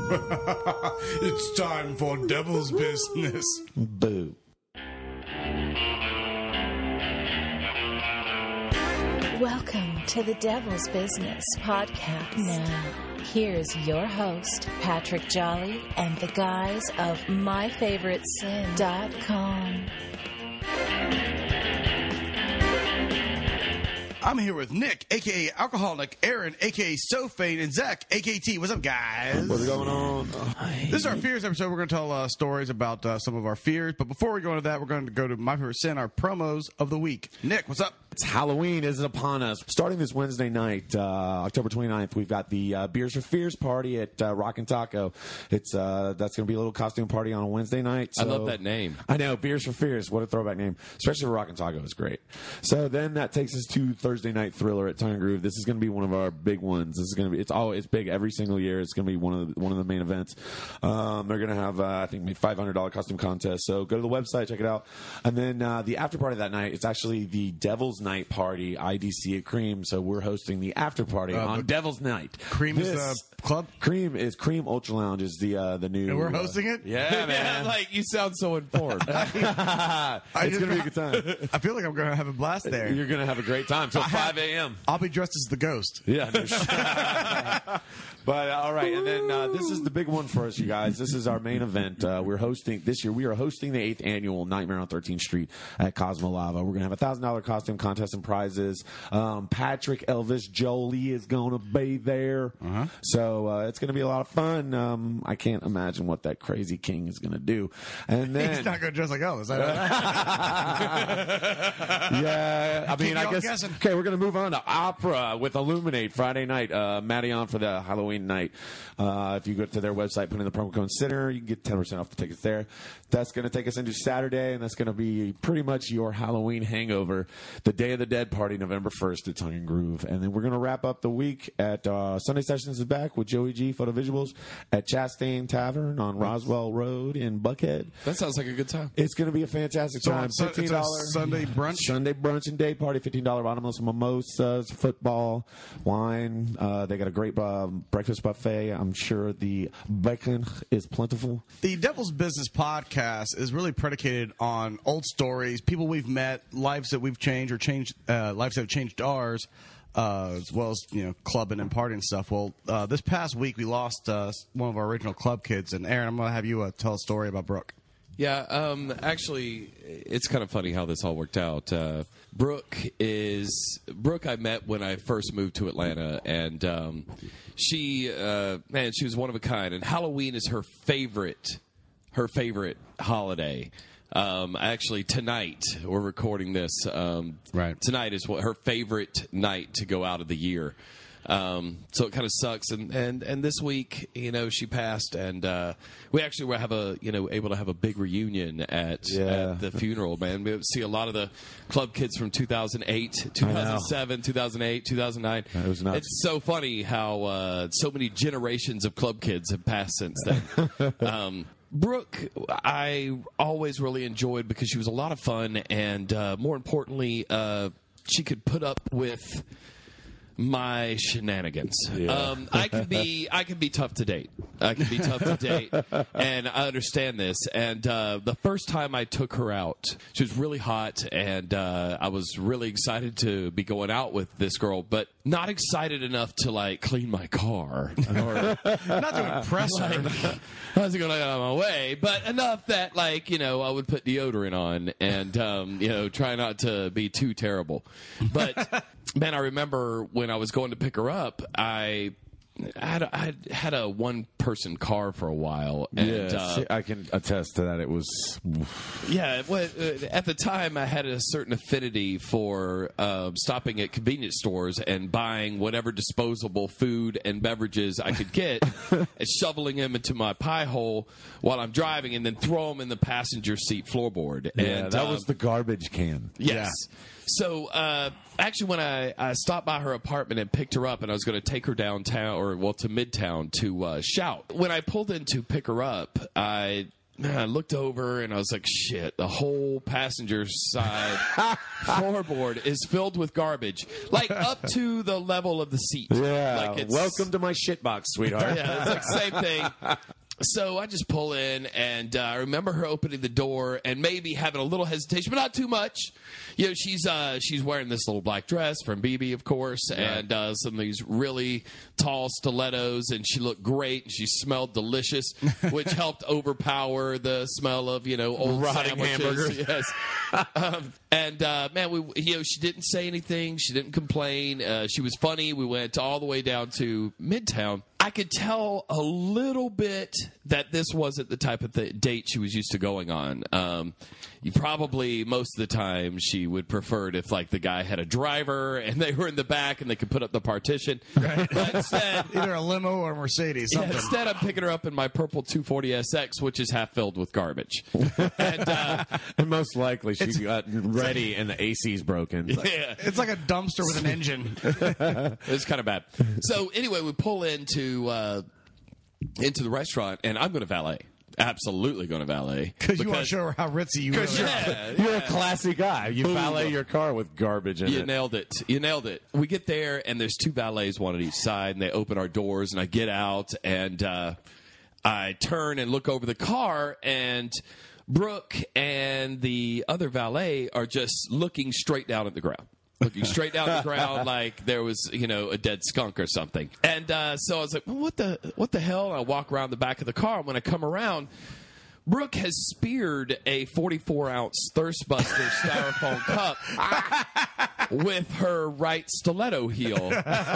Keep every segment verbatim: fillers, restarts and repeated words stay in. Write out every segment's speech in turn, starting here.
It's time for Devil's Business. Boo. Welcome to the Devil's Business podcast. Now, here's your host, Patrick Jolly, and the guys of my favorite sin dot com. I'm here with Nick, a k a. Alcoholic, Aaron, a k a. Sophane, and Zach, a k a. T. What's up, guys? What's going on? This is our fears episode. We're going to tell uh, stories about uh, some of our fears. But before we go into that, we're going to go to My Favorite Sin, our promos of the week. Nick, what's up? It's Halloween is upon us. Starting this Wednesday night, uh, October twenty-ninth, we've got the uh, Beers for Fears party at uh, Rockin' Taco. It's uh, that's going to be a little costume party on a Wednesday night. So, I love that name. I know, Beers for Fears. What a throwback name, especially for Rockin' Taco. It's great. So then that takes us to Thursday Night Thriller at Tongue and Groove. This is going to be one of our big ones. This is going to be it's all it's big every single year. It's going to be one of the, one of the main events. Um, they're going to have uh, I think maybe five hundred dollars costume contest. So go to the website, check it out. And then uh, the after party that night, it's actually the Devil's Night party. I D C at Cream, so we're hosting the after party uh, on Devil's Night. Cream this, is the club? Cream is Cream Ultra Lounge is the uh, the new. And we're hosting uh, it? Yeah, man. Yeah, like, you sound so informed. It's going to be a good time. I feel like I'm going to have a blast there. You're going to have a great time till five a.m. I'll be dressed as the ghost. Yeah. But, uh, all right, and then uh, this is the big one for us, you guys. This is our main event. Uh, we're hosting, this year, we are hosting the eighth annual Nightmare on thirteenth Street at Cosmo Lava. We're going to have a one thousand dollars costume contest and prizes. Um, Patrick Elvis Jolie is going to be there. Uh-huh. So uh, it's going to be a lot of fun. Um, I can't imagine what that crazy king is going to do. And then He's not going to dress like Elvis. I yeah, I mean, I guess. Guessing. Okay, we're going to move on to opera with Illuminate Friday night. Uh, Maddie on for the Halloween night. Uh, if you go to their website, put in the promo code Sinner, you can get ten percent off the tickets there. That's going to take us into Saturday, and that's going to be pretty much your Halloween hangover. The Day of the Dead party, November first at Tongue and Groove. And then we're going to wrap up the week at uh, Sunday Sessions is back with Joey G Photo Visuals at Chastain Tavern on Roswell Road in Buckhead. That sounds like a good time. It's going to be a fantastic So time. it's a- fifteen dollars it's a Sunday brunch? Sunday brunch and day party. fifteen dollars bottomless mimosas, football, wine. Uh, they got a great uh, breakfast buffet. I'm sure the bacon is plentiful. The Devil's Business podcast is really predicated on old stories, people we've met, lives that we've changed or changed, uh, lives that have changed ours, uh, as well as, you know, clubbing and partying stuff. Well, uh, this past week we lost uh, one of our original club kids, and Aaron, I'm going to have you uh, tell a story about Brooke. Yeah, um, actually, it's kind of funny how this all worked out. Uh, Brooke is Brooke. I met when I first moved to Atlanta, and um, she, uh, man, she was one of a kind. And Halloween is her favorite, her favorite holiday. Um, actually, tonight we're recording this. Um, Right. Tonight is what her favorite night to go out of the year. Um, so it kind of sucks, and, and, and this week, you know, she passed, and uh, we actually were have a you know able to have a big reunion at, Yeah. at the funeral. Man, we see a lot of the club kids from two thousand eight, two thousand seven, two thousand eight, two thousand nine. It was nuts. It's so funny how uh, so many generations of club kids have passed since then. um, Brooke, I always really enjoyed because she was a lot of fun, and uh, more importantly, uh, she could put up with my shenanigans. Yeah. Um, I can be I can be tough to date. I can be tough to date, and I understand this. And uh, the first time I took her out, she was really hot, and uh, I was really excited to be going out with this girl, but not excited enough to like clean my car or Not to impress her. like, I wasn't going to get out of my way, but enough that, like, you know, I would put deodorant on and, um, you know, try not to be too terrible. But, man, I remember when I was going to pick her up, I I had a, I had a one-person car for a while. And, yeah, uh, see, I can attest to that. It was. Yeah, well, uh, at the time, I had a certain affinity for uh, stopping at convenience stores and buying whatever disposable food and beverages I could get and shoveling them into my pie hole while I'm driving and then throw them in the passenger seat floorboard. Yeah, and, that uh, was the garbage can. Yes. So, uh, actually, when I, I stopped by her apartment and picked her up, and I was going to take her downtown, or, well, to Midtown to uh, Shout. When I pulled in to pick her up, I man, I looked over and I was like, shit, the whole passenger side floorboard is filled with garbage, like up to the level of the seat. Yeah. Like it's, Welcome to my shitbox, sweetheart. yeah, it's like same thing. So I just pull in, and uh, I remember her opening the door and maybe having a little hesitation, but not too much. You know, she's uh, she's wearing this little black dress from B B, of course, right. and uh, some of these really tall stilettos, and she looked great, and she smelled delicious, which helped overpower the smell of, you know, old rotting sandwiches. hamburgers. Yes. um, and, uh, man, we you know, she didn't say anything. She didn't complain. Uh, she was funny. We went all the way down to Midtown. I could tell a little bit that this wasn't the type of th- date she was used to going on. Um, you probably, most of the time, she would prefer it if, like, the guy had a driver and they were in the back and they could put up the partition. Right. But instead, either a limo or a Mercedes. yeah, Something. instead, I'm picking her up in my purple two forty S X, which is half filled with garbage. And, uh, and most likely she got ready and the A C's broken. yeah. It's like a dumpster with an engine. It's kind of bad. So anyway, we pull into uh, into the restaurant, and I'm going to valet. Absolutely going to valet. Because you want to show her how ritzy you are. Yeah, You're yeah. a classy guy. You Boom. valet your car with garbage in You it. nailed it. You nailed it. We get there, and there's two valets, one on each side, and they open our doors, and I get out, and uh, I turn and look over the car, and Brooke and the other valet are just looking straight down at the ground. Looking straight down the ground like there was, you know, a dead skunk or something. And uh, so I was like, well, what the what the hell? And I walk around the back of the car. When I come around, Brooke has speared a forty-four ounce Thirstbuster styrofoam cup with her right stiletto heel.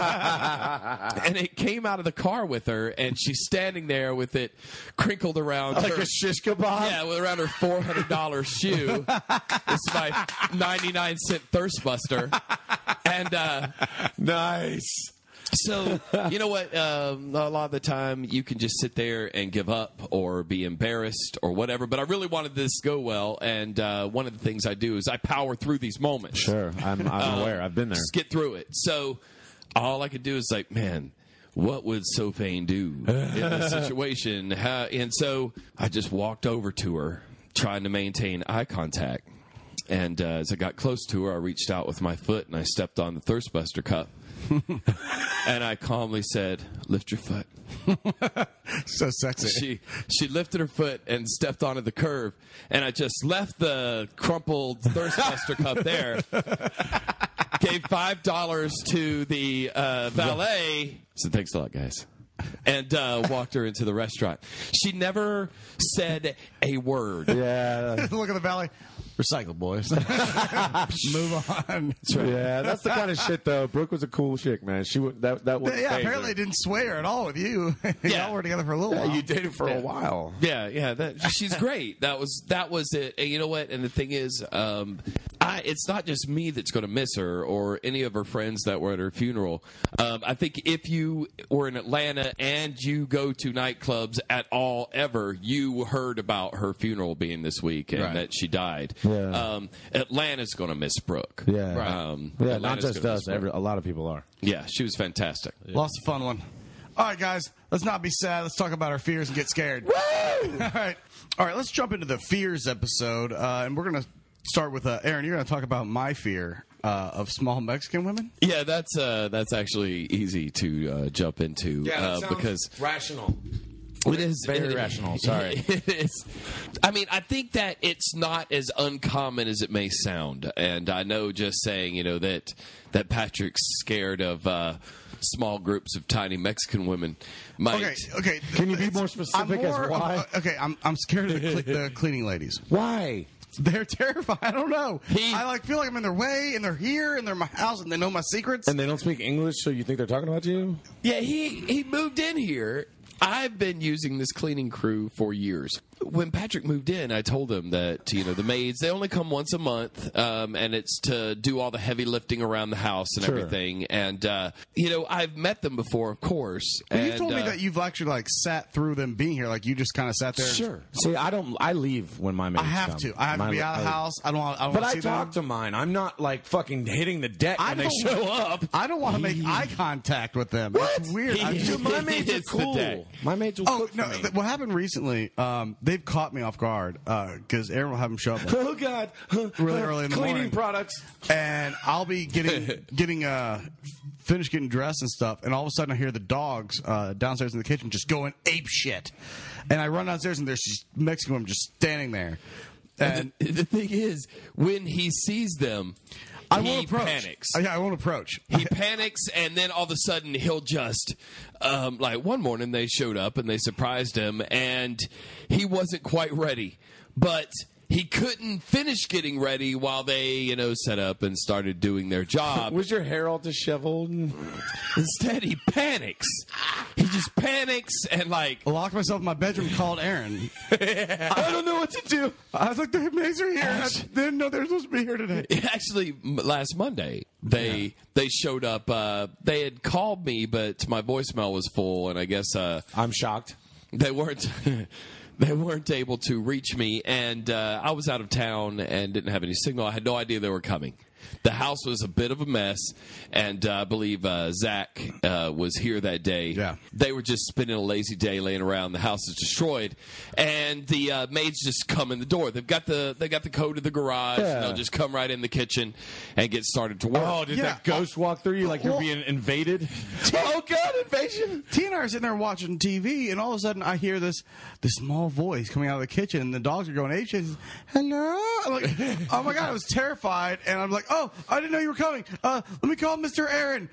And it came out of the car with her, and she's standing there with it crinkled around Like her, a shish kebab? yeah, with around her four hundred dollars shoe. It's my ninety-nine cent Thirstbuster. And uh, Nice. so, you know what? Um, a lot of the time, you can just sit there and give up or be embarrassed or whatever. But I really wanted this to go well. And uh, one of the things I do is I power through these moments. Sure. I'm, I'm Um, aware. I've been there. Just get through it. So all I could do is like, man, what would Sophane do in this situation? How, and so I just walked over to her, trying to maintain eye contact. And uh, as I got close to her, I reached out with my foot and I stepped on the Thirstbuster cup. And I calmly said, lift your foot. So sexy. She she lifted her foot and stepped onto the curb, and I just left the crumpled Thirstbuster cup there. Gave five dollars to the uh, valet. Said, thanks a lot, guys. And uh, walked her into the restaurant. She never said a word. Yeah. Look at the valley. Recycle, boys. Move on. Yeah, that's the kind of shit though. Brooke was a cool chick, man. She would that that would. Yeah, apparently didn't swear at all with you. Yeah. Y'all were together for a little Yeah, while. you dated for a while. Yeah, yeah, that, she's great. That was that was it. And you know what? And the thing is, um, I, it's not just me that's going to miss her or any of her friends that were at her funeral. Um, I think if you were in Atlanta and you go to nightclubs at all ever, you heard about her funeral being this week and Right. that she died. Yeah. Um, Atlanta's going to miss Brooke. Yeah. Right. Um, Yeah, not Atlanta's just gonna us. miss Brooke. Every, a lot of people are. Yeah, she was fantastic. Lost a fun one. All right, guys, let's not be sad. Let's talk about our fears and get scared. Woo! All right. All right, let's jump into the fears episode. Uh, and we're going to start with uh, Aaron. You're going to talk about my fear uh, of small Mexican women. Yeah, that's uh, that's actually easy to uh, jump into uh, because rational. it is Very it- rational, sorry. It is. I mean, I think that it's not as uncommon as it may sound, and I know just saying, you know, that that Patrick's scared of uh, small groups of tiny Mexican women might. Okay, okay. Can you be It's- more specific I'm as more why? of- okay, I'm I'm scared of the, cle- the cleaning ladies. Why? They're terrified. I don't know. He- I like feel like I'm in their way, and they're here, and they're in my house, and they know my secrets. And they don't speak English, so you think they're talking about you? Yeah, he he moved in here. I've been using this cleaning crew for years. When Patrick moved in, I told him that, you know, the maids, they only come once a month, um, and it's to do all the heavy lifting around the house and Sure. everything. And, uh, you know, I've met them before, of course. Well, you and, told me uh, that you've actually like sat through them being here, like you just kind of sat there. Sure. See, I don't. I leave when my maids I have come. to. I have My- to be out of the I- house. I don't. want- I don't But want I to see talk them. to mine. I'm not like fucking hitting the deck I when they don't- show up. I don't want to make eye contact with them. It's weird. I He- just- Dude, my maids are It's the cool. day. My maids will Oh cook no! for me. th- What happened recently? Um, they've they've caught me off guard because Aaron will have them show up like, Oh God! really early in the Cleaning morning, products. and I'll be getting getting uh finished getting dressed and stuff, and all of a sudden I hear the dogs uh, downstairs in the kitchen just going ape shit, and I run downstairs and there's this Mexican woman just standing there, and, And the, the thing is, when he sees them, I he won't approach. panics. Uh, yeah, I won't approach. He panics, and then all of a sudden he'll just um, like one morning they showed up and they surprised him, and he wasn't quite ready, but he couldn't finish getting ready while they, you know, set up and started doing their job. Was your hair all disheveled? Instead, he panics. He just panics and like I locked myself in my bedroom and called Aaron. I don't know what to do. I was like, the maids are here. And I didn't know they were supposed to be here today. actually m- last Monday they Yeah. they showed up. Uh, they had called me, but my voicemail was full, and I guess uh, I'm shocked. they weren't. They weren't able to reach me, and uh, I was out of town and didn't have any signal. I had no idea they were coming. The house was a bit of a mess, and uh, I believe uh, Zach uh, was here that day. Yeah. They were just spending a lazy day laying around. The house is destroyed, and the uh, maids just come in the door. They've got the they got the code of the garage, Yeah. and they'll just come right in the kitchen and get started to work. Oh, did Yeah. that ghost walk through you like you're Well- being invaded? Oh, God, invasion! T and I are sitting there watching T V, and all of a sudden I hear this this small voice coming out of the kitchen, and the dogs are going ape shit. Hello, I'm like, oh my god, I was terrified, and I'm like, oh, I didn't know you were coming. Uh, let me call Mister Aaron.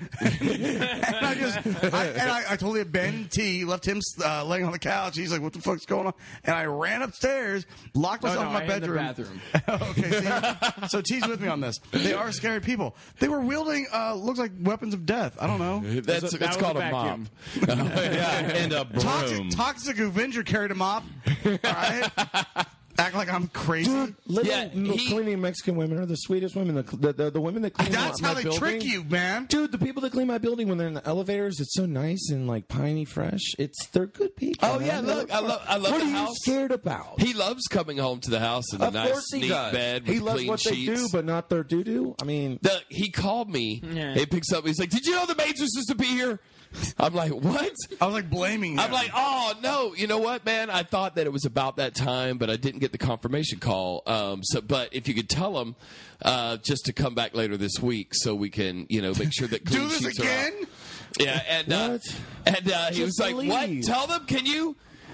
and I just, I, and I, I totally abandoned T, left him uh, laying on the couch. He's like, what the fuck's going on? And I ran upstairs, locked myself no, in my I in the bedroom. bathroom. okay, see? So T's with me on this. They are scary people. They were wielding, uh, looks like weapons of death. I don't know. That's That it's was called a a mop. vacuum. Yeah, and a broom. Toxic, Toxic Avenger carried him up. All right? Act like I'm crazy. Little Yeah, m- he- cleaning Mexican women are the sweetest women. The the, the, the women that clean That's my, how my they building. trick you, man. Dude, the people that clean my building when they're in the elevators, it's so nice and like piney fresh. It's they're good people. Oh, man. yeah, They look, look I for- love- I love What the are you house. scared about? He loves coming home to the house in a Of nice, course he neat does. bed with he loves clean what sheets. they do, but not their doo doo. I mean, The, he called me. Yeah. He picks up. He's like, "Did you know the maids were supposed to be here?" I'm like, "What?" I was like blaming him. I'm like, "Oh no, you know what, man? I thought that it was about that time, but I didn't get the confirmation call. Um, so, but if you could tell him uh, just to come back later this week, so we can, you know, make sure that clean do this sheets are again? out." Yeah, and uh, What? and uh, he was Just like, "What? leave. Tell them? Can you?"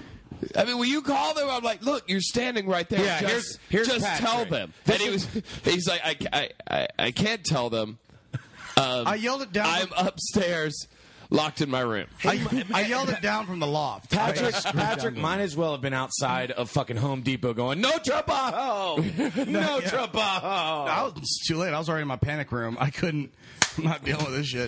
I mean, will you call them? I'm like, look, you're standing right there. Yeah, just, here's- here's just Patrick. tell them. This and he was, he's like, I, I, I, I can't tell them. Um, I yelled it down. I'm upstairs, locked in my room. I, I yelled it down from the loft. Patrick, I- Patrick might as well have been outside of fucking Home Depot going, "No trabajo, no Yeah. trabajo." I was it's too late. I was already in my panic room. I couldn't. I'm not dealing with this shit.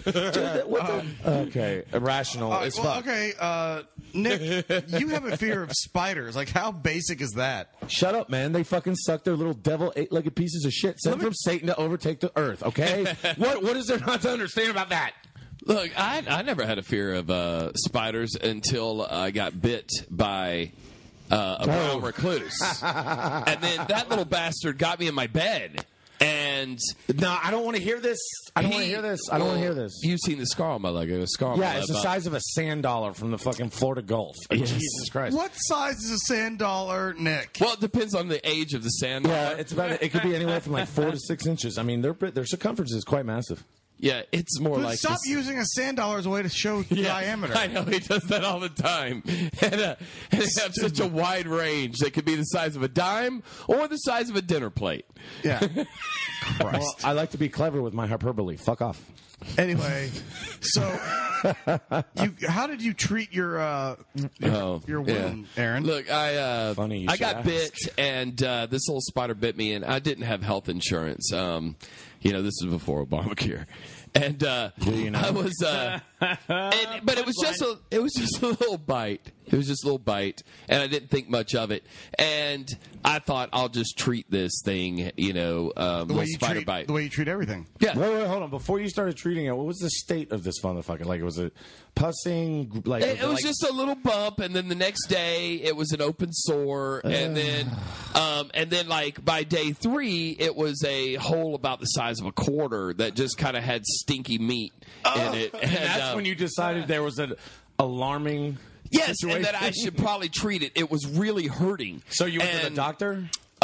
Okay, irrational Uh, as well, fuck. okay, uh, Nick, you have a fear of spiders. Like, how basic is that? Shut up, man. They fucking suck their little devil eight-legged pieces of shit sent from Satan to overtake the earth, okay? what What is there not to understand about that? Look, I, I never had a fear of uh, spiders until I got bit by uh, a brown recluse, and then that little bastard got me in my bed. And No, I don't want to hear this. I don't he- want to hear this. I don't want to well, hear this. You've seen the scar on my leg. A scar on my Yeah, leg. it's the about- size of a sand dollar from the fucking Florida Gulf. Jesus Christ. What size is a sand dollar, Nick? Well, it depends on the age of the sand. Yeah, it's about. It could be anywhere from like four to six inches. I mean, their their circumference is quite massive. Yeah, it's more But like stop this- using a sand dollar as a way to show Yeah, diameter. I know he does that all the time, and, uh, and they have such a wide range. They could be the size of a dime or the size of a dinner plate. Yeah. Christ. Well, I like to be clever with my hyperbole. Fuck off. Anyway, so you, how did you treat your uh, your, Oh, your yeah. wound, Aaron? Look, I uh, Funny you I should got ask. bit, and uh, this little spider bit me, and I didn't have health insurance. Um, you know, this is before Obamacare, and uh, you know? I was, uh, and, but it was just a, it was just a little bite. It was just a little bite, and I didn't think much of it. And I thought I'll just treat this thing, you know, um, the way little you spider treat bite. the way you treat everything. Yeah. Wait, wait, hold on. Before you started treating it, what was the state of this motherfucker? Like, was it pussing? Like, It, it was like- just a little bump, and then the next day it was an open sore, and then, um, and then like by day three, it was a hole about the size of a quarter that just kind of had stinky meat in it. And that's uh, when you decided there was an alarming Yes, situation. and that I should probably treat it. It was really hurting. So you went and, to the doctor?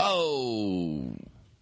Oh,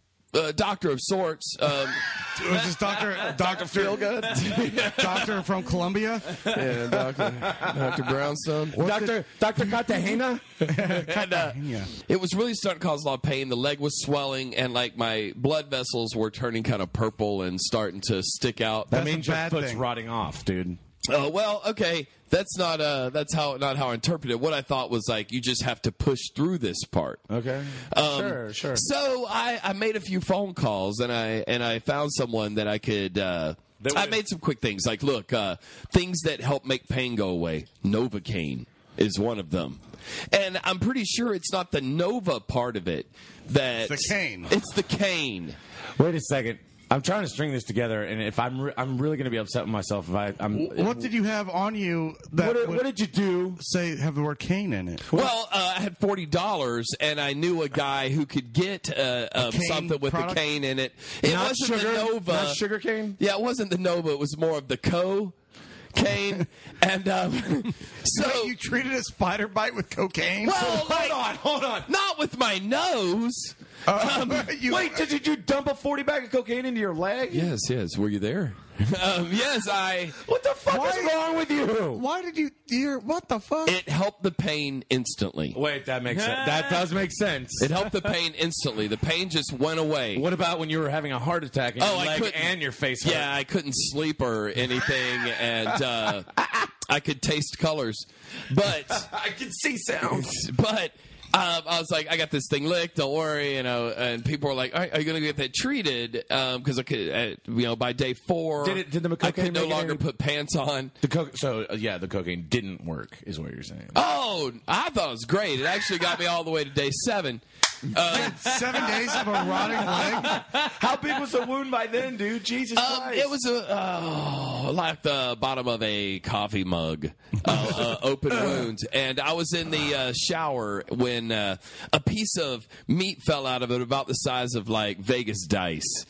a doctor of sorts. Um, Was this Doctor Doctor Feelgood? Doctor from Columbia? yeah, Doctor Doctor Brownstone. Doctor Doctor Cartagena? and, uh, Yeah. it was really starting to cause a lot of pain. The leg was swelling, and like my blood vessels were turning kind of purple and starting to stick out. That That's a means your bad foot's thing. rotting off, dude. Oh well, okay. That's not uh that's how not how I interpret it. What I thought was like you just have to push through this part. Okay. Um, sure, sure. So I, I made a few phone calls and I and I found someone that I could. Uh, That I would- made some quick things like look, uh, things that help make pain go away. Novocaine is one of them, and I'm pretty sure it's not the Nova part of it that It's the cane. It's the cane. Wait a second. I'm trying to string this together, and if I'm, re- I'm really going to be upset with myself if I, I'm. What did you have on you that What, did- would what did you do? say have the word cane in it? Well, uh, I had forty dollars, and I knew a guy who could get uh, um, cane something with product? the cane in it. It Not wasn't sugar? the Nova. Not sugar cane? Yeah, it wasn't the Nova. It was more of the Co. cane. and um, so Wait, you treated a spider bite with cocaine? well, like, on, hold on. not with my nose. Uh, you- Wait, did, did you dump a forty bag of cocaine into your leg? Yes, yes. Were you there? um, yes, I. What the fuck Why- is wrong with you? Why did you? Dear, what the fuck? It helped the pain instantly. Wait, that makes sense. That does make sense. It helped the pain instantly. The pain just went away. What about when you were having a heart attack and Oh, your I leg couldn't- and your face hurt? Yeah, I couldn't sleep or anything, and uh, I could taste colors, but I can see sounds. but. Um, I was like, I got this thing licked. Don't worry, you know. And people were like, "Are, are you going to get that treated?" Because I could, uh, you know, by day four, Did it- did the I cocaine could no make it longer any- put pants on. The co- so uh, yeah, the cocaine didn't work, is what you're saying. Oh, I thought it was great. It actually got me all the way to day seven. Uh, Seven days of a rotting leg. How big was the wound by then, dude? Jesus Um, it was a oh, like the bottom of a coffee mug, uh, uh, open wound, and I was in the uh, shower when uh, a piece of meat fell out of it, about the size of like Vegas dice.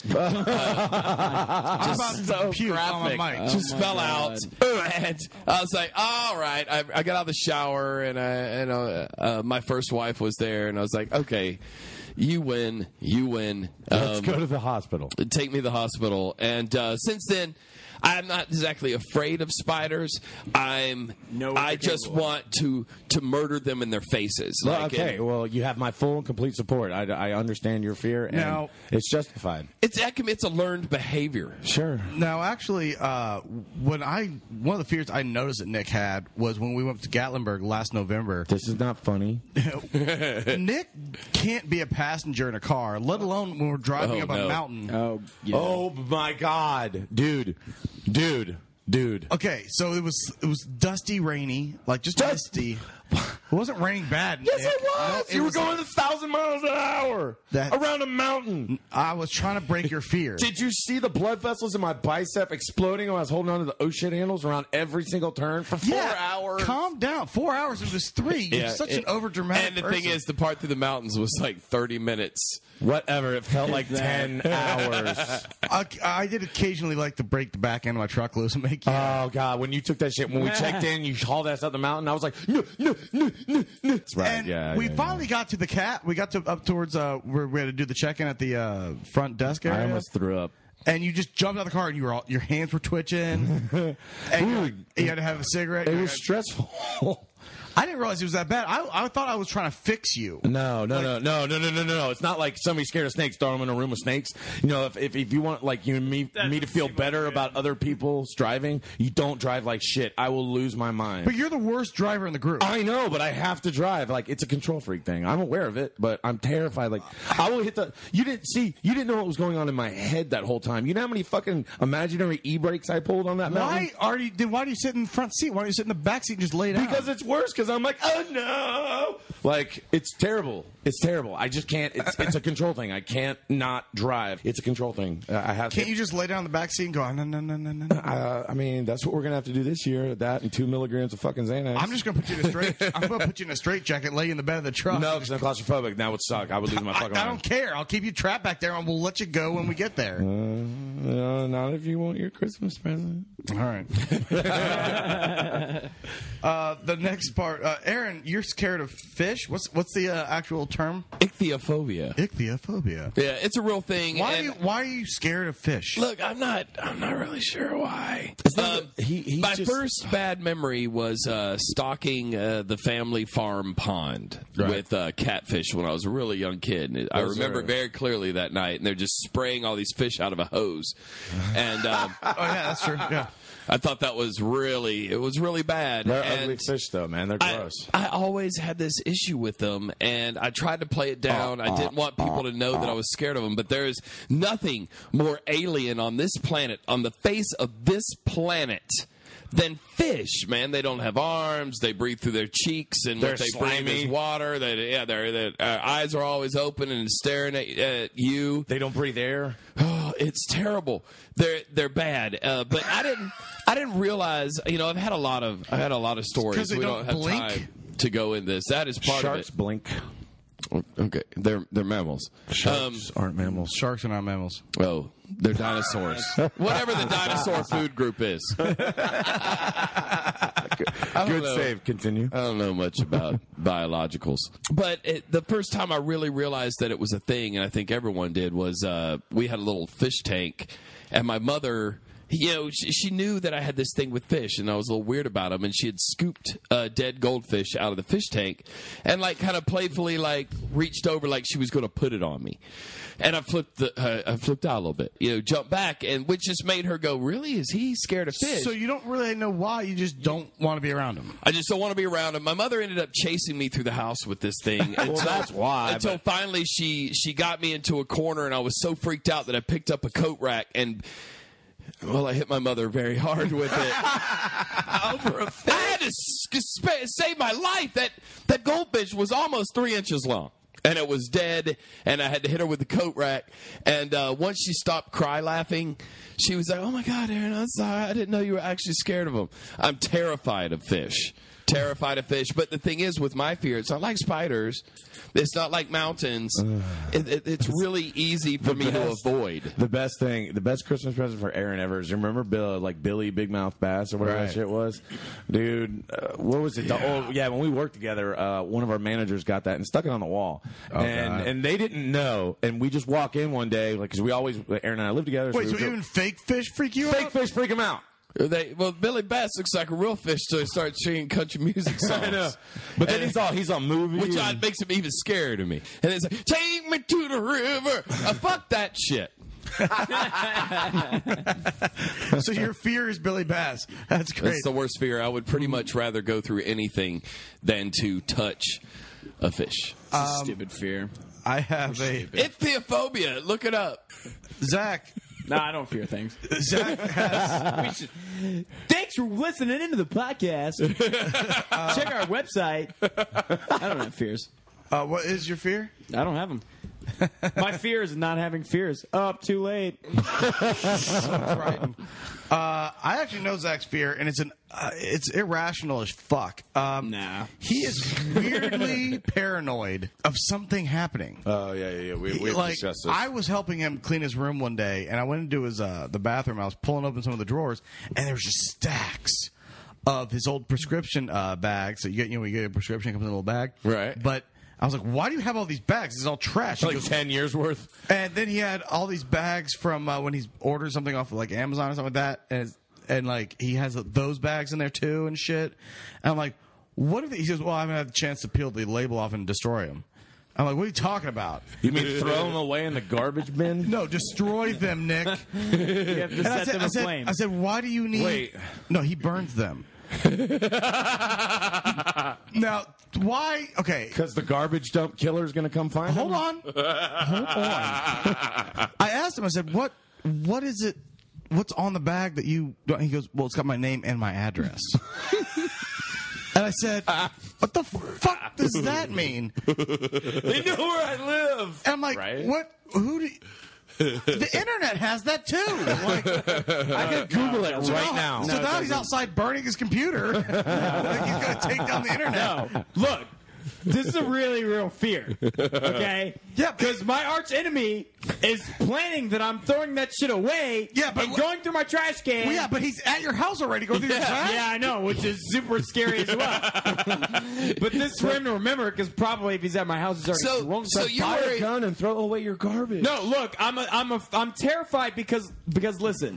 I'm about to puke on my mic. Just fell out, and I was like, "All right." I, I got out of the shower, and I, and uh, uh, my first wife was there, and I was like, "Okay, you win, you win." Let's Um, go to the hospital. take me to the hospital. And uh, since then, I'm not exactly afraid of spiders. I'm. Know what I you're just capable of. want to to murder them in their faces. Well, Like, okay, and well, you have my full and complete support. I, I understand your fear, and Now- it's justified. it's that can be- it's a learned behavior. Sure. Now, actually, uh, when I one of the fears I noticed that Nick had was when we went to Gatlinburg last November. This is not funny. Nick can't be a passenger in a car, let alone when we're driving Oh, up no. a mountain. Oh, yeah. Oh my God, dude, dude, dude. Okay, so it was it was dusty, rainy, like just dusty. It wasn't raining bad. Yes, Nick. it was. No, it you were was- going a thousand miles an hour That- around a mountain. I was trying to break your fear. Did you see the blood vessels in my bicep exploding when I was holding onto the oh shit handles around every single turn for four yeah, hours? Calm down. Four hours. It was three. You're Yeah, such it- an overdramatic And the person. thing is, the part through the mountains was like thirty minutes. Whatever. It felt like ten hours. I, I did occasionally like to break the back end of my truck loose and make you. Oh God! When you took that shit, when we checked in, you hauled ass up the mountain. I was like, no, no, no, no, no. That's right. and yeah. we yeah, finally got to the cat. We got to up towards uh, where we had to do the check-in at the uh, front desk yeah. area. I almost threw up. And you just jumped out of the car and you were all, your hands were twitching. and you, you had to have a cigarette. It You was had- stressful. I didn't realize it was that bad. I, I thought I was trying to fix you. No, no, no, no, no, no, no, no. It's not like somebody scared of snakes, throw them in a room with snakes. You know, if if, if you want like you and me me to feel better about other people's driving, you don't drive like shit. I will lose my mind. But you're the worst driver in the group. I know, but I have to drive. Like it's a control freak thing. I'm aware of it, but I'm terrified. Like I will hit the. You didn't see. You didn't know what was going on in my head that whole time. You know how many fucking imaginary e brakes I pulled on that mountain? Why are you? Then why do you sit in the front seat? Why don't you sit in the back seat and just lay down? Because it's worse. Because I'm like, oh no, like it's terrible. It's terrible. I just can't. It's, it's a control thing. I can't not drive. It's a control thing. Uh, I have. Can't you just lay down in the back seat and go? No, no, no, no, no. Uh, I mean, that's what we're gonna have to do this year. That and two milligrams of fucking Xanax. I'm just gonna put you in a straight. I'm gonna put you in a straight jacket, lay you in the bed of the truck. no, because I'm claustrophobic. That would suck. I would lose my I, fucking I mind. don't care. I'll keep you trapped back there, and we'll let you go when we get there. Uh, not if you want your Christmas present. All right. uh, the next next part, uh, Aaron, you're scared of fish. What's what's the uh, actual term? Ichthyophobia. Ichthyophobia. Yeah, it's a real thing. Why are and you Why are you scared of fish? Look, I'm not. I'm not really sure why. Um, he- he my just- first bad memory was uh, stalking uh, the family farm pond Right. with uh, catfish when I was a really young kid. And I Those remember are- very clearly that night, and they're just spraying all these fish out of a hose, and um, Oh yeah, that's true. Yeah. I thought that was really. It was really bad. They're and ugly fish, though, man. They're I, gross. I always had this issue with them, and I tried to play it down. I didn't want people to know that I was scared of them, but there is nothing more alien on this planet, on the face of this planet, than fish. Man, they don't have arms. They breathe through their cheeks, and They're what they breathe slimy. is water. They, yeah, their their uh, eyes are always open and staring at, at you. They don't breathe air. Oh, it's terrible. They're they're bad. Uh, but I didn't I didn't realize. You know, I've had a lot of I had a lot of 'cause stories. they We don't don't have blink? time to go in this. That is part Sharks of blink. it. Okay, they're they're mammals. Sharks aren't mammals. Sharks are not mammals. Um, oh, they're dinosaurs. Whatever the dinosaur food group is. I don't Good know. save. Continue. I don't know much about biologicals, but it, the first time I really realized that it was a thing, and I think everyone did, was uh, we had a little fish tank, and my mother, you know, she, she knew that I had this thing with fish, and I was a little weird about them, and she had scooped uh, dead goldfish out of the fish tank, and like kind of playfully like reached over like she was going to put it on me. And I flipped the, uh, I flipped out a little bit, you know, jumped back, and which just made her go, "Really? Is he scared of fish?" So you don't really know why. You just don't want to be around them. I just don't want to be around him. My mother ended up chasing me through the house with this thing. Well, that's why, Until but- finally she she got me into a corner, and I was so freaked out that I picked up a coat rack and. Well, I hit my mother very hard with it. Over a fish. I had to s- sp- save my life. That that goldfish was almost three inches long. And it was dead, and I had to hit her with the coat rack. And uh, once she stopped cry laughing, she was like, "Oh my God, Aaron, I'm sorry. I didn't know you were actually scared of them." I'm terrified of fish. Terrified of fish. But the thing is, with my fear, it's not like spiders. It's not like mountains. It, it, it's really easy for me to best. avoid. The best thing, the best Christmas present for Aaron ever is, remember Bill, like Billy Big Mouth Bass or whatever Right. that shit was? Dude, uh, what was it? The old, yeah, when we worked together, uh, one of our managers got that and stuck it on the wall. Oh, and God. and they didn't know. And we just walk in one day, like, because we always, Aaron and I live together. Wait, we so would go- even fake fish freak you fake out? fish freak him out. They, well, Billy Bass looks like a real fish till he starts singing country music songs. I know. But then And- he's all, he's on movie. Which uh, and- makes him even scarier to me. And it's like, "Take me to the river." Uh, fuck that shit. So your fear is Billy Bass. That's great. That's the worst fear. I would pretty much rather go through anything than to touch a fish. Stupid fear. I have a Ichthyophobia. Look it up. Zach. No, I don't fear things. Zach has Thanks for listening into the podcast. Check our website. I don't have fears. uh, what is your fear? I don't have them. My fear is not having fears. Up too late. Frightened. Uh, I actually know Zach's fear, and it's an uh, it's irrational as fuck. Um, Nah. he is weirdly paranoid of something happening. Oh, yeah, yeah, yeah. We, we've like discussed this. I was helping him clean his room one day, and I went into his uh, the bathroom. I was pulling open some of the drawers, and there was just stacks of his old prescription uh, bags. So you get you know when you get a prescription, it comes in a little bag, Right. But I was like, "Why do you have all these bags? This is all trash." He like goes, ten years worth. and then he had all these bags from uh, when he's ordered something off of like Amazon or something like that, and and like he has those bags in there too and shit. And I'm like, what if he says, "Well, I haven't had the chance to peel the label off and destroy them." I'm like, "What are you talking about?" You mean throw them away in the garbage bin? No, destroy them, Nick. You have to And I set said, them I, said, aflame. I said, why do you need? Wait. No, he burns them. Now, why? Okay, Because the garbage dump killer's going to come find hold him? on, hold on. I asked him. I said, "What? What is it? What's on the bag that you?" He goes, "Well, it's got my name and my address." And I said, "What the fuck does that mean?" They know where I live. And I'm like, Right? "What? Who do?" You... The internet has that too. Like, I can Google it so right now, now. So now he's outside burning his computer. Like he's going to take down the internet. No. Look, this is a really real fear. Okay? Yeah, Because my arch enemy is planning that I'm throwing that shit away Yeah, but and wh- going through my trash can. Well, yeah, but he's at your house already. Go through your trash. Yeah, I know, which is super scary as well. But this is for him to remember, because probably if he's at my house, he's already So, thrown so stuff. you Buy a worry. gun and throw away your garbage. No, look, I'm a, I'm a, I'm terrified because because listen,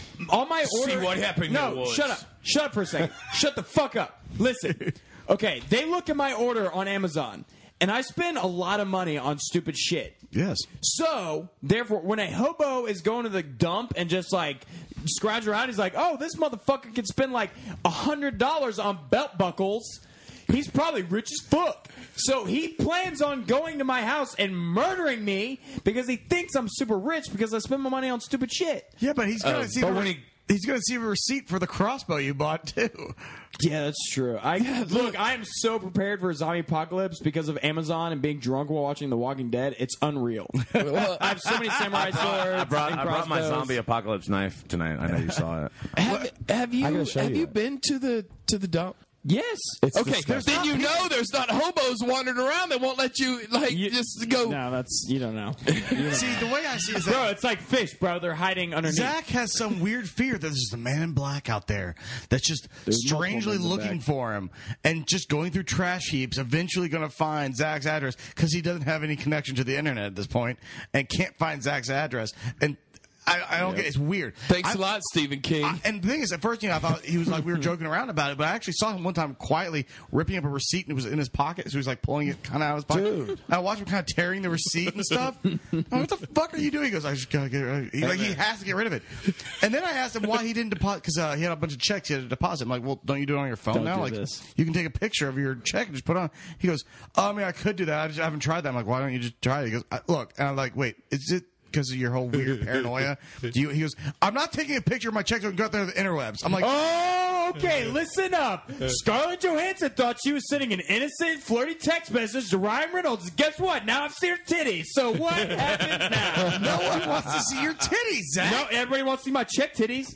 on my order. See what happened in No, the woods. shut up, shut up for a second. Shut the fuck up. Listen, okay, they look at my order on Amazon, and I spend a lot of money on stupid shit. Yes. So, therefore, when a hobo is going to the dump and just like scrounge around, he's like, "Oh, this motherfucker can spend like a hundred dollars on belt buckles." He's probably rich as fuck. So he plans on going to my house and murdering me because he thinks I'm super rich because I spend my money on stupid shit. Yeah, but he's gonna Uh, see. but the, when he- he's gonna see a receipt for the crossbow you bought too. Yeah, that's true. I look, I am so prepared for a zombie apocalypse because of Amazon and being drunk while watching The Walking Dead. It's unreal. I have so many samurai swords. I brought, and I brought my crossbows. zombie apocalypse knife tonight. I know you saw it. Have, have you I gotta show have you you that. been to the to the dump? Yes. It's Okay, disgusting. then you know there's not hobos wandering around that won't let you like You- just go. No, that's you don't know, See, the way I see it is bro. that It's like fish, bro. They're hiding underneath. Zach has some weird fear that there's just a man in black out there that's just strangely multiple men in looking back. for him and just going through trash heaps, eventually going to find Zach's address because he doesn't have any connection to the internet at this point and can't find Zach's address. And I, I don't get it. It's weird. Thanks I- a lot, Stephen King. I, and the thing is, at first, you know, I thought he was like we were joking around about it, but I actually saw him one time quietly ripping up a receipt and it was in his pocket, so he was like pulling it kind of out of his pocket. Dude. And I watched him kind of tearing the receipt and stuff. I'm like, what the fuck are you doing? He goes, I just gotta get rid of it. He, like, he has to get rid of it. And then I asked him why he didn't deposit because uh, he had a bunch of checks he had to deposit. I'm like, well, don't you do it on your phone Don't now? do Like, this. you can take a picture of your check and just put it on. He goes, oh, I mean, I could do that. I just haven't tried that. I'm like, why don't you just try it? He goes, I, look, and I'm like, wait, is it because of your whole weird paranoia? Do you, he goes, I'm not taking a picture of my check so I can go out there to the interwebs. I'm like, Oh, okay. Listen up. Scarlett Johansson thought she was sending an innocent, flirty text message to Ryan Reynolds. Guess what? Now I've seen her titties. So what happens now? no one wants to see your titties, Zach. No, everybody wants to see my chick titties.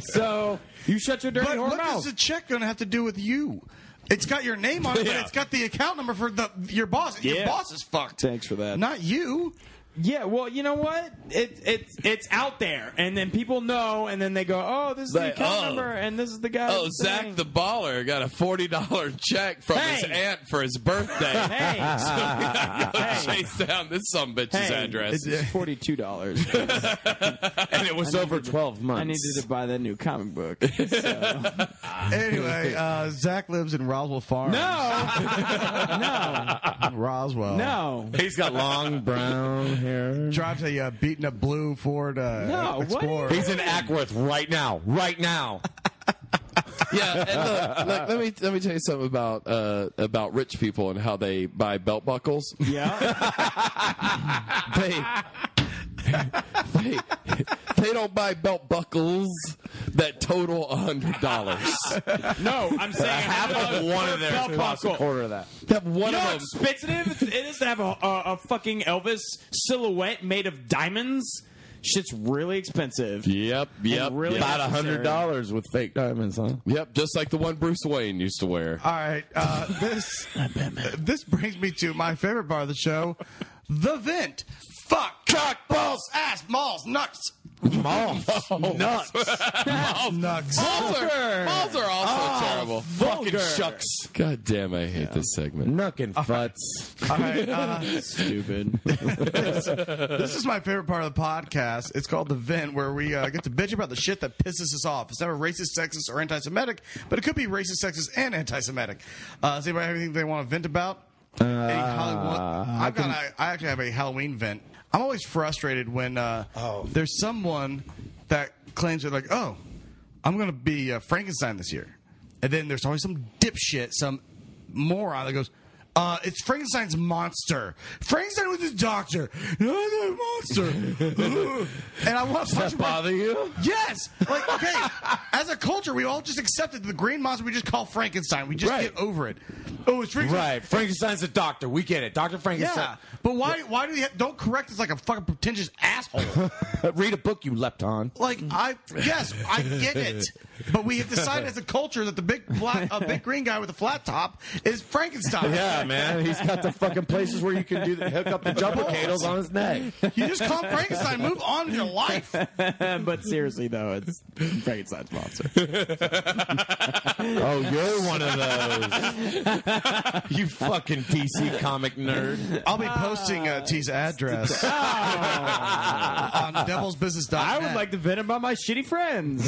So you shut your dirty But whore what mouth. does the check going to have to do with you? It's got your name on it, but Yeah. it's got the account number for the your boss. Your Yeah. boss is fucked. Thanks for that. Not you. Yeah, well, you know what? It, it's it's out there, and then people know, and then they go, "Oh, this is the Like, account oh. number, and this is the guy." Oh, that's Zach saying." the baller got a forty dollar check from his Hey. aunt for his birthday. Hey, So we gotta go Hey. chase down this sumbitch's hey, address. It's forty-two dollars. And it was over twelve months. I needed to buy that new comic book. Anyway, uh, Zach lives in Roswell Farms. No, no, Roswell. no. He's got long brown hair. Drives a uh, beaten up blue Ford uh, No, what? Explorer. He's in Ackworth right now. Right now. Yeah, and look, look, let me let me tell you something about uh, about rich people and how they buy belt buckles. Yeah, They they they don't buy belt buckles that total a hundred dollars. no. I'm saying Half of one of theirs belt costs a buckle. quarter of that. That one You know of how them. expensive it is to have a, a, a fucking Elvis silhouette made of diamonds? Shit's really expensive. Yep, yep, And really yep. About a hundred dollars with fake diamonds, huh? Yep, just like the one Bruce Wayne used to wear. All right. Uh, this this brings me to my favorite part of the show, the vent. Fuck, cock, balls, ass, malls, nuts. Malls. Nuts. Nuts. Malls are, malls are also terrible. Vulgar. Shucks. God damn, I hate this segment. Nuck and futz. All right. Uh, Stupid. this is my favorite part of the podcast. It's called The Vent, where we uh, get to bitch about the shit that pisses us off. It's never racist, sexist, or anti-Semitic, but it could be racist, sexist, and anti-Semitic. Uh, does anybody have anything they want to vent about? Any Hollywood? I've got. A, I actually have a Halloween vent. I'm always frustrated when uh, there's someone that claims they're like, "Oh, I'm going to be uh, Frankenstein this year," and then there's always some dipshit, some moron that goes, Uh, it's Frankenstein's monster. Frankenstein was his doctor. No, the monster. And I want to punch him. Bother you? Yes. Like, okay. as a culture, we all just accepted the green monster we just call Frankenstein. We just Right. get over it. Oh, it's Frankenstein. Right. Frankenstein's a doctor. We get it. Doctor Frankenstein. Yeah, but why? Why do you have, don't correct us like a fucking pretentious asshole? Read a book, you lepton. Like I, yes, I get it, but we have decided as a culture that the big black, a big green guy with a flat top is Frankenstein. Yeah, man. He's got the fucking places where you can do the, hook up the jumper cables on his neck. You just call him Frankenstein. Move on in your life. But seriously, though, it's Frankenstein's monster. Oh, you're one of those. You fucking D C comic nerd. I'll be posting uh, T's address on devils business dot net. I would like to vent about my shitty friends.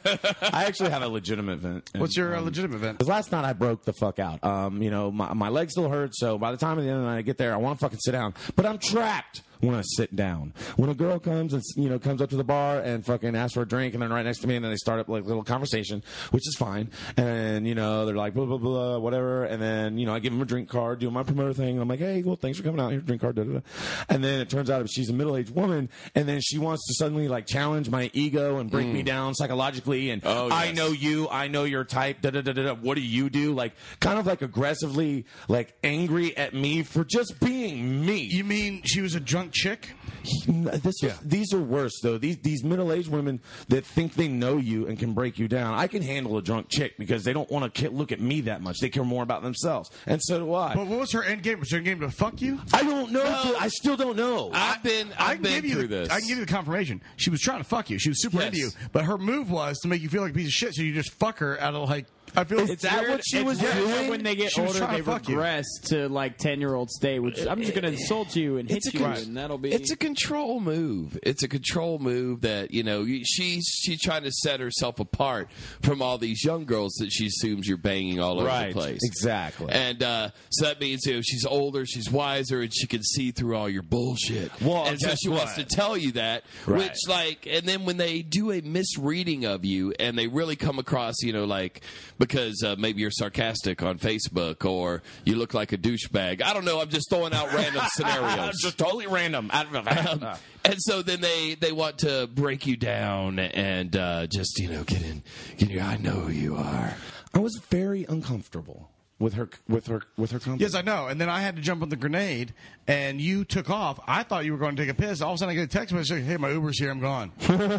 I actually have a legitimate vent. What's your uh, legitimate event? Because last night I broke the fuck out. Um, you know, my, my leg still hurts, so by the time at the end of the night I get there, I want to fucking sit down. But I'm trapped when I sit down. When a girl comes and, you know, comes up to the bar and fucking asks for a drink and then right next to me and then they start up like a little conversation, which is fine. And, you know, they're like, blah, blah, blah, whatever. And then, you know, I give them a drink card, do my promoter thing. And I'm like, hey, well, thanks for coming out here, drink card, da, da, da. And then it turns out she's a middle-aged woman and then she wants to suddenly like challenge my ego and break me down psychologically. And Oh, I yes. know you, I know your type, da, da, da, da, da. What do you do? Like, kind of like aggressively, like angry at me for just being me. You mean she was a drunk chick? This was, these are worse though. These these middle aged women that think they know you and can break you down. I can handle a drunk chick because they don't want to look at me that much. They care more about themselves, and so do I. But what was her end game? Was her end game to fuck you? I don't know. I still don't know. I've been I I've can been give you through the, this. I can give you the confirmation. She was trying to fuck you. She was super Yes. into you, but her move was to make you feel like a piece of shit. So you just fuck her out of like. I feel Is that what she was doing? When they get She was older, trying they to fuck you. regress to like ten-year-old state, which I'm just going to insult you and hit It's a you, con- and that'll be. It's a control move. It's a control move that, you know, she's she's trying to set herself apart from all these young girls that she assumes you're banging all over Right. the place. Exactly. And uh, so that means, you know, she's older, she's wiser, and she can see through all your bullshit. Well, and so guess she wants to what? tell you that, Right. which, like, and then when they do a misreading of you and they really come across, you know, like, because uh, maybe you're sarcastic on Facebook or you look like a douchebag. I don't know. I'm just throwing out random scenarios. Just totally random. Um, and so then they, they want to break you down and uh, just, you know, get in, get in your, I know who you are. I was very uncomfortable with her with her with her company. Yes, I know. And then I had to jump on the grenade, and you took off. I thought you were going to take a piss. All of a sudden, I get a text message, "Hey, my Uber's here. I'm gone."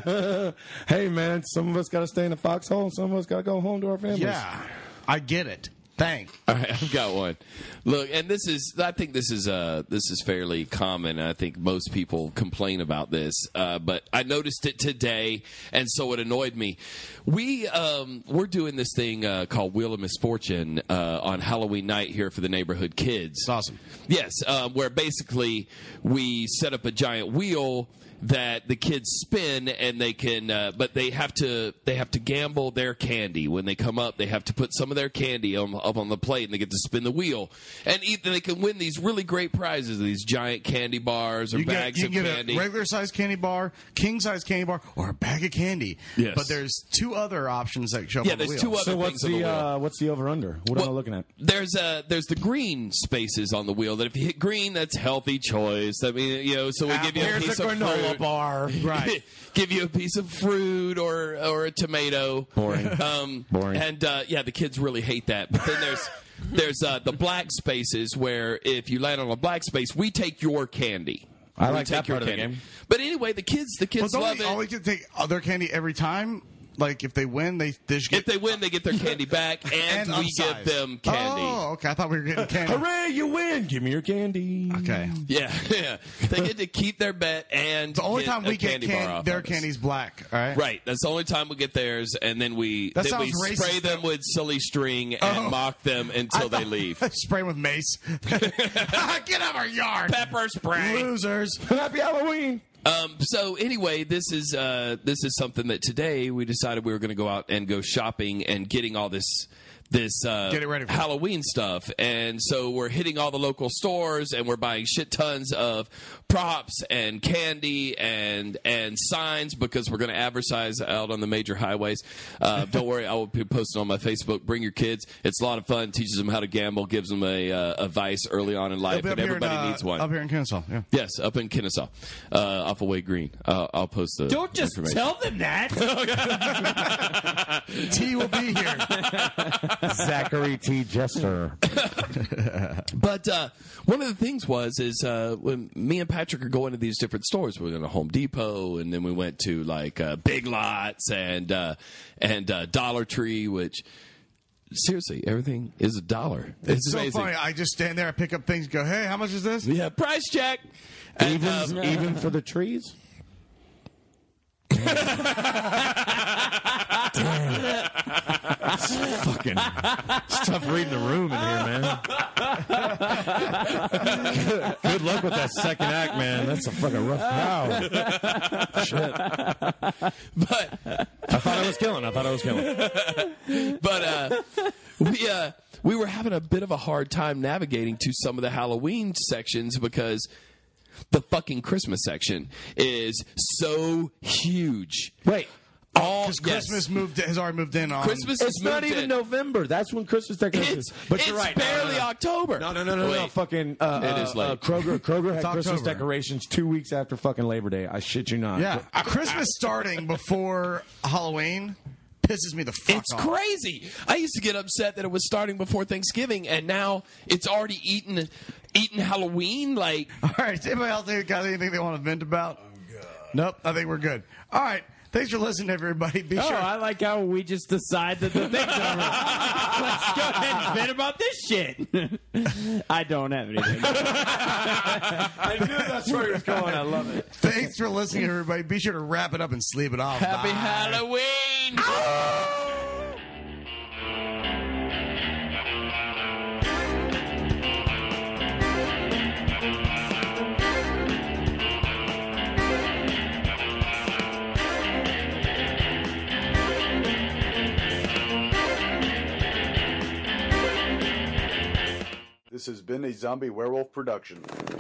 Hey man, some of us got to stay in the foxhole, and some of us got to go home to our families. Yeah, I get it. Thanks. All right, I've got one. Look, and this is, I think this is, uh, this is fairly common. I think most people complain about this, uh, but I noticed it today, and so it annoyed me. We, um, we're doing this thing uh, called Wheel of Misfortune uh, on Halloween night here for the neighborhood kids. It's awesome. Yes, um, where basically we set up a giant wheel that the kids spin, and they can, uh, but they have to, they have to gamble their candy when they come up. They have to put some of their candy on, up on the plate, and they get to spin the wheel, and eat, they can win these really great prizes, these giant candy bars or You, get, bags you of can get candy. a regular size candy bar, king size candy bar, or a bag of candy. Yes. But there's two other options that show up Yeah, on the there's wheel. two other So what's things on the the wheel. uh, what's the over under? What am I Well, looking at? There's uh there's the green spaces on the wheel that if you hit green, that's healthy choice. I mean, you know, so we give you a Here's piece a of granola fruit. bar. Right. Give you a piece of fruit or or a tomato. Boring. Um, Boring. And uh, yeah, the kids really hate that. But then there's there's uh, the black spaces where if you land on a black space, we take your candy. I We like take that your part of the candy. game. But anyway, the kids the But kids don't love they it. always get to take their candy every time? Like if they win, they, they just get If they win, they get their candy back, and, and we give upsized. them candy. Oh, okay. I thought we were getting candy. Hooray, you win! Give me your candy. Okay. Yeah, yeah. They get to keep their bet and The only get time a we get candy can- bar off their of us. candy's black. All right. Right. That's the only time we get theirs, and then we That then we sounds spray racist, them though. with silly string and Oh. mock them until I they thought- leave. Spray 'em with mace. Get out of our yard. Pepper spray. Losers. Happy Halloween! Um, so anyway, this is uh, this is something that today we decided we were going to go out and go shopping and getting all this this uh, Get it ready for it. Halloween stuff, and so we're hitting all the local stores, and we're buying shit tons of props and candy and and signs because we're going to advertise out on the major highways. Uh, don't worry, I will be posting on my Facebook. Bring your kids; it's a lot of fun. Teaches them how to gamble, gives them a, uh, a vice early on in life, It'll be and up here everybody in, uh, needs one. Up here in Kennesaw, yeah. Yes, up in Kennesaw, uh, off of Way Green. Uh, I'll post the Don't just information. tell them that. T will be here. Zachary T. Jester. But uh, one of the things was is uh, when me and Patrick are going to these different stores. We were in a Home Depot, and then we went to like uh, Big Lots and uh, and uh, Dollar Tree, which seriously, everything is a dollar. It's, It's so amazing. funny. I just stand there, I pick up things, go, hey, how much is this? Yeah, price check. And, Even, um, even for the trees? Fucking, it's tough reading the room in here, man. good, good luck with that second act, man. That's a fucking rough crowd. Shit. but I thought I was killing. I thought I was killing. but uh, we uh, we were having a bit of a hard time navigating to some of the Halloween sections because the fucking Christmas section is so huge. Wait. All Because yes. Christmas moved, has already moved in on. Christmas It's is not moved even in. November. That's when Christmas decorations. It's, But it's you're right. barely No, no, no. October. No, no, no, no, no. Wait. Fucking. Uh, It uh, is late. Uh, Kroger. Kroger had It's Christmas October. decorations two weeks after fucking Labor Day. I shit you not. Yeah. Uh, Christmas starting before Halloween pisses me the fuck It's off. crazy. I used to get upset that it was starting before Thanksgiving, and now it's already eaten eaten Halloween. Like, All right. Does anybody else got anything they want to vent about? Nope. I think we're good. All right. Thanks for listening, everybody. Be Oh, sure. I like how we just decide that the thing's over. Let's go ahead and vent about this shit. I don't have anything. I knew that's where he was going. I love it. Thanks for listening, everybody. Be sure to wrap it up and sleep it off. Happy Bye. Halloween! This has been a Zombie Werewolf production.